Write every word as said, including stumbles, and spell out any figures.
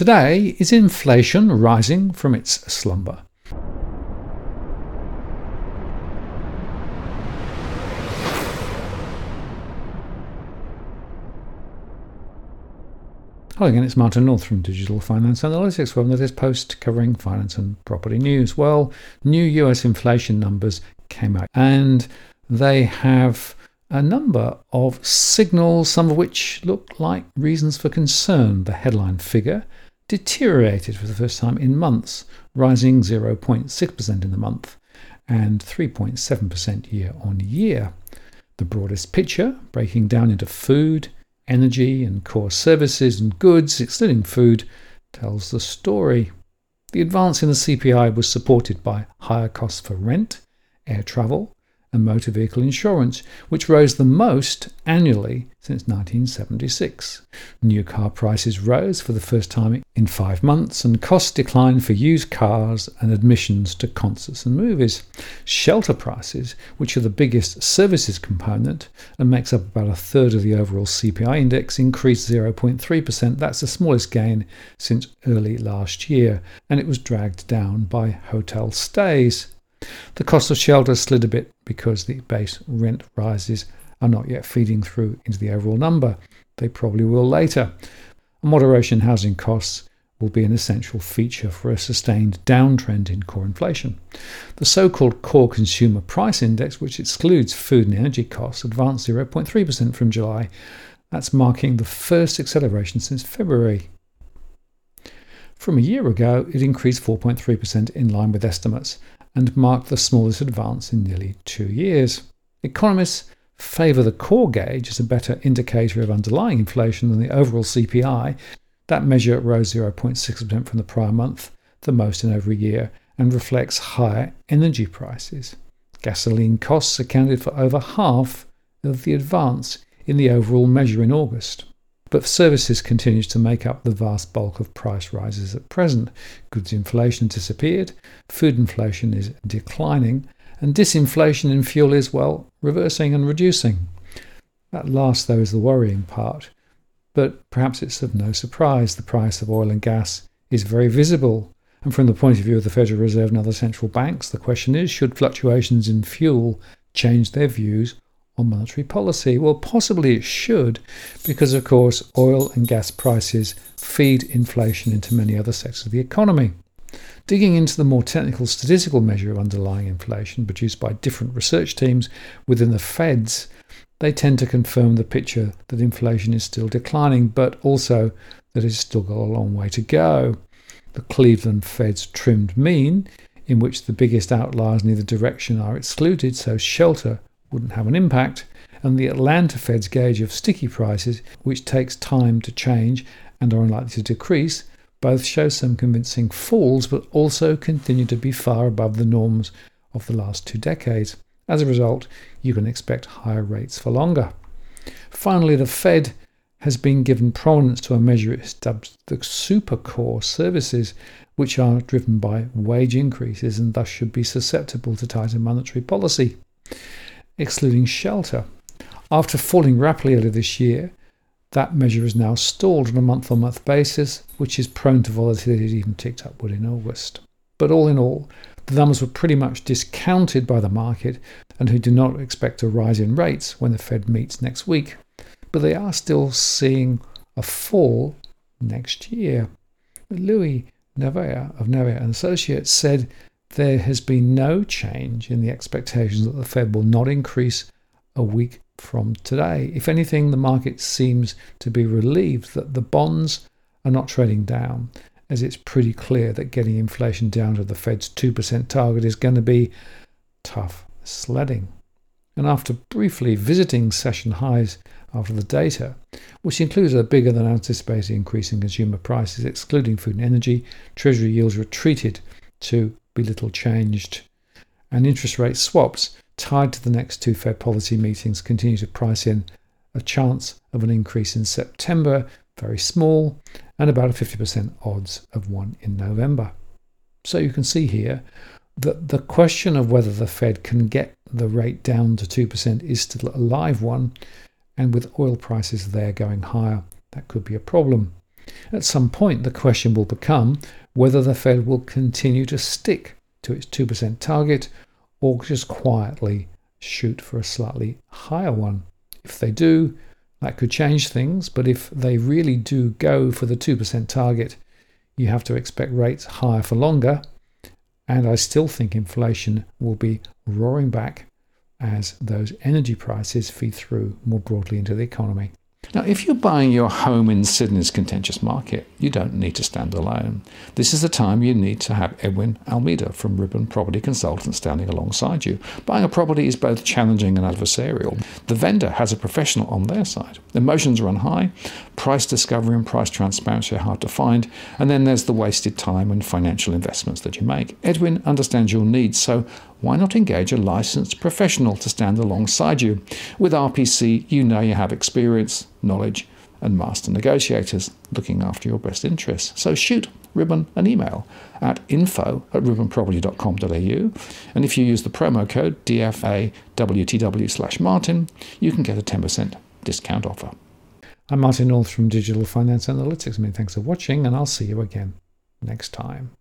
Today, is inflation rising from its slumber? Hello again, it's Martin North from Digital Finance Analytics. Welcome to this post covering finance and property news. Well, new U S inflation numbers came out and they have a number of signals, some of which look like reasons for concern. The headline figure deteriorated for the first time in months, rising zero point six percent in the month and three point seven percent year on year. The broadest picture, breaking down into food, energy and core services and goods, excluding food, tells the story. The advance in the C P I was supported by higher costs for rent, air travel and motor vehicle insurance, which rose the most annually since nineteen seventy-six. New car prices rose for the first time in five months and costs declined for used cars and admissions to concerts and movies. Shelter prices, which are the biggest services component and makes up about a third of the overall C P I index, increased zero point three percent. That's the smallest gain since early last year, and it was dragged down by hotel stays. The cost of shelter slid a bit because the base rent rises are not yet feeding through into the overall number. They probably will later. A moderation in housing costs will be an essential feature for a sustained downtrend in core inflation. The so-called core consumer price index, which excludes food and energy costs, advanced zero point three percent from July. That's marking the first acceleration since February. From a year ago, it increased four point three percent in line with estimates and marked the smallest advance in nearly two years. Economists favour the core gauge as a better indicator of underlying inflation than the overall C P I. That measure rose zero point six percent from the prior month, the most in over a year, and reflects higher energy prices. Gasoline costs accounted for over half of the advance in the overall measure in August. But services continues to make up the vast bulk of price rises at present. Goods inflation disappeared, food inflation is declining, and disinflation in fuel is, well, reversing and reducing. That last, though, is the worrying part. But perhaps it's of no surprise the price of oil and gas is very visible. And from the point of view of the Federal Reserve and other central banks, the question is, should fluctuations in fuel change their views on monetary policy? Well, possibly it should, because of course oil and gas prices feed inflation into many other sectors of the economy. Digging into the more technical statistical measure of underlying inflation produced by different research teams within the Feds, they tend to confirm the picture that inflation is still declining, but also that it's still got a long way to go. The Cleveland Fed's trimmed mean, in which the biggest outliers in either direction are excluded, so shelter wouldn't have an impact, and the Atlanta Fed's gauge of sticky prices, which takes time to change and are unlikely to decrease, both show some convincing falls but also continue to be far above the norms of the last two decades. As a result, you can expect higher rates for longer. Finally, the Fed has been given prominence to a measure it dubs the supercore services, which are driven by wage increases and thus should be susceptible to tighter monetary policy. Excluding shelter. After falling rapidly earlier this year, that measure is now stalled on a month-on-month basis, which is prone to volatility. It even ticked upward in August. But all in all, the numbers were pretty much discounted by the market and who do not expect a rise in rates when the Fed meets next week. But they are still seeing a fall next year. Louis Navea of Navea and Associates said there has been no change in the expectations that the Fed will not increase a week from today. If anything, the market seems to be relieved that the bonds are not trading down, as it's pretty clear that getting inflation down to the Fed's two percent target is going to be tough sledding. And after briefly visiting session highs after the data, which includes a bigger than anticipated increase in consumer prices, excluding food and energy, Treasury yields retreated to be little changed, and interest rate swaps tied to the next two Fed policy meetings continue to price in a chance of an increase in September, very small, and about a fifty percent odds of one in November. So you can see here that the question of whether the Fed can get the rate down to two percent is still a live one, and with oil prices there going higher, that could be a problem. At some point, the question will become whether the Fed will continue to stick to its two percent target or just quietly shoot for a slightly higher one. If they do, that could change things, but if they really do go for the two percent target, you have to expect rates higher for longer, and I still think inflation will be roaring back as those energy prices feed through more broadly into the economy. Now, if you're buying your home in Sydney's contentious market, you don't need to stand alone. This is the time you need to have Edwin Almeida from Ribbon Property Consultants standing alongside you. Buying a property is both challenging and adversarial. The vendor has a professional on their side. Emotions run high, price discovery and price transparency are hard to find, and then there's the wasted time and financial investments that you make. Edwin understands your needs, so why not engage a licensed professional to stand alongside you? With R P C, you know you have experience, knowledge, and master negotiators looking after your best interests. So shoot Ribbon an email at info at ribbon property dot com dot a u, and if you use the promo code D F A W T W slash Martin, you can get a ten percent discount offer. I'm Martin North from Digital Finance Analytics. Many thanks for watching, and I'll see you again next time.